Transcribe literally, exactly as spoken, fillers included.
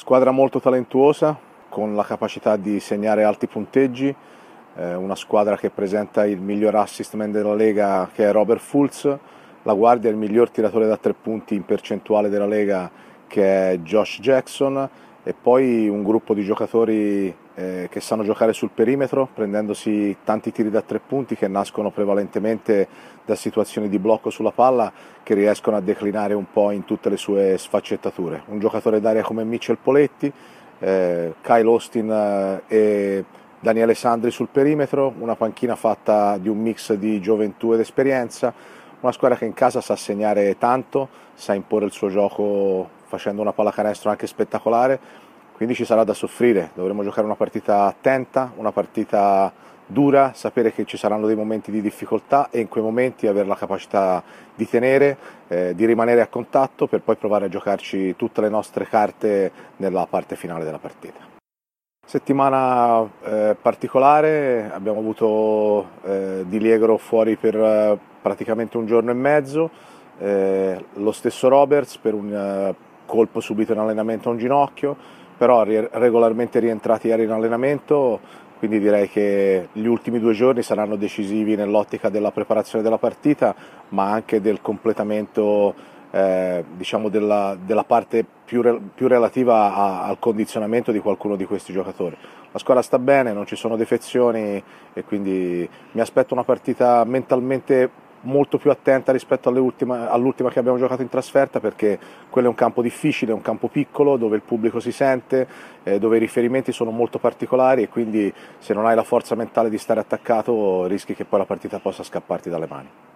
Squadra molto talentuosa, con la capacità di segnare alti punteggi, eh, una squadra che presenta il miglior assist man della Lega, che è Robert Fultz, la guardia il miglior tiratore da tre punti in percentuale della Lega, che è Josh Jackson, e poi un gruppo di giocatori eh, che sanno giocare sul perimetro, prendendosi tanti tiri da tre punti che nascono prevalentemente da situazioni di blocco sulla palla, che riescono a declinare un po' in tutte le sue sfaccettature. Un giocatore d'aria come Mitchell Poletti, eh, Kyle Austin eh, e Daniele Sandri sul perimetro, una panchina fatta di un mix di gioventù ed esperienza, una squadra che in casa sa segnare tanto, sa imporre il suo gioco facendo una pallacanestro anche spettacolare, quindi ci sarà da soffrire, dovremo giocare una partita attenta, una partita dura, sapere che ci saranno dei momenti di difficoltà e in quei momenti avere la capacità di tenere, eh, di rimanere a contatto per poi provare a giocarci tutte le nostre carte nella parte finale della partita. Settimana eh, particolare, abbiamo avuto eh, Di Liegro fuori per eh, praticamente un giorno e mezzo, eh, lo stesso Roberts per un eh, colpo subito in allenamento a un ginocchio, però ri- regolarmente rientrati ieri in allenamento, quindi direi che gli ultimi due giorni saranno decisivi nell'ottica della preparazione della partita, ma anche del completamento eh, diciamo della, della parte più, re- più relativa a- al condizionamento di qualcuno di questi giocatori. La squadra sta bene, non ci sono defezioni e quindi mi aspetto una partita mentalmente molto più attenta rispetto all'ultima, all'ultima che abbiamo giocato in trasferta, perché quello è un campo difficile, è un campo piccolo dove il pubblico si sente, eh, dove i riferimenti sono molto particolari e quindi se non hai la forza mentale di stare attaccato rischi che poi la partita possa scapparti dalle mani.